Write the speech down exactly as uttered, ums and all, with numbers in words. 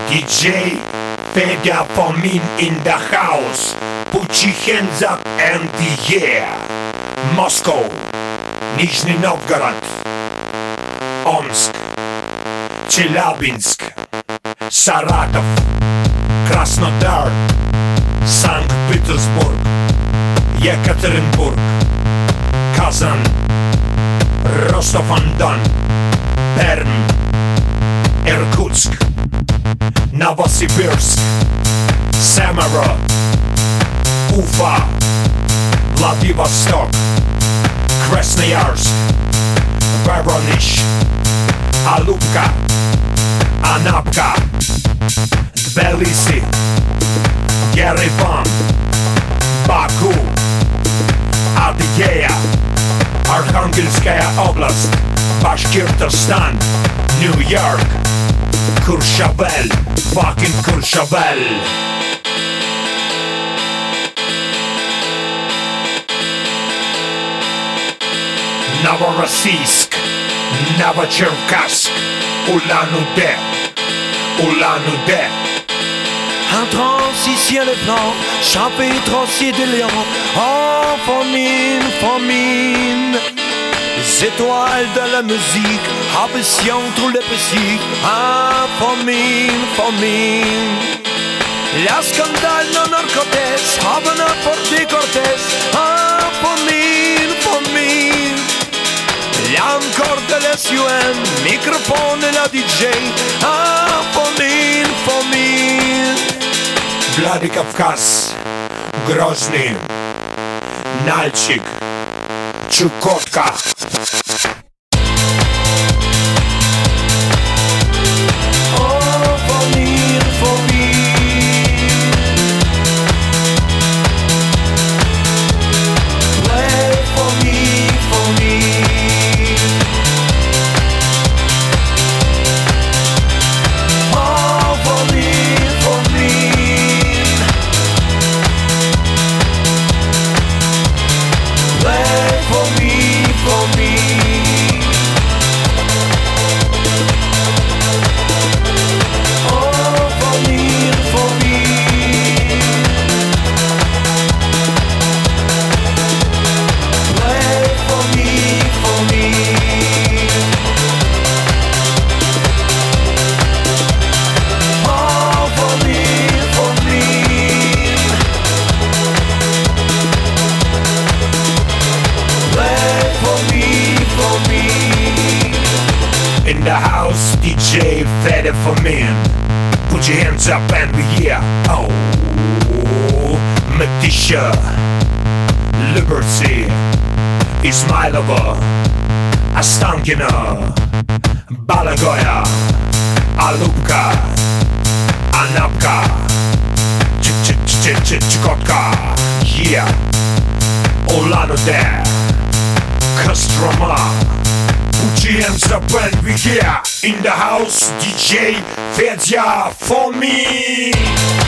D J Fedja Fomin in the house. Put your hands up and the air. Moscow, Nizhny Novgorod, Omsk, Chelyabinsk, Saratov, Krasnodar, Sankt Petersburg, Yekaterinburg, Kazan, Rostov-on-Don, Perm, Irkutsk, Novosibirsk, Samara, Ufa, Vladivostok, Krasnoyarsk, Voronezh, Alupka, Anapka, Tbilisi, Yerevan, Baku, Adygea, Arkhangelskaya Oblast, Bashkortostan, New York, Courchevel, fucking Courchevel. Novorossiysk, Novocherkassk, Ulan-Ude, Ulan-Ude. Un transicien le plan, champé trancier de Léon, en famine, famine. Les étoiles de la musique, appréciant tout le précis, en famine, famine. La scandale non narcotes, haben apporté Cortés, en famine, famine. L'ancor de l'S U M, microphone et la D J, en famine, famine. Vladikavkaz, Grozny, Nalchik, Chukotka. In the house, D J Fedja Fomin. Put your hands up and be here. Oh, Matisha, Liberty, Ismailova, Ostankino, Balagoya, Alupka, Anapka, Chukotka, yeah, Ulan-Ude, Kostroma. Put your hands up and be here. In the house, D J Fedja Fomin.